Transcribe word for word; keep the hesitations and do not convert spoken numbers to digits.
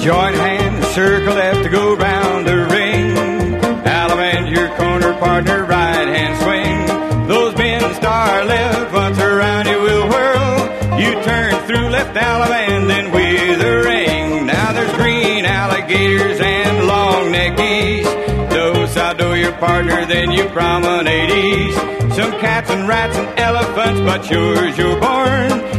Join hands, circle left to go round the ring. Allemande, your corner partner, right hand swing. Those men star left, once around you will whirl. You turn through left Allemande, then with a ring. Now there's green alligators and long neck geese. Do sado your partner, then you promenade east. Some cats and rats and elephants, but yours you're born.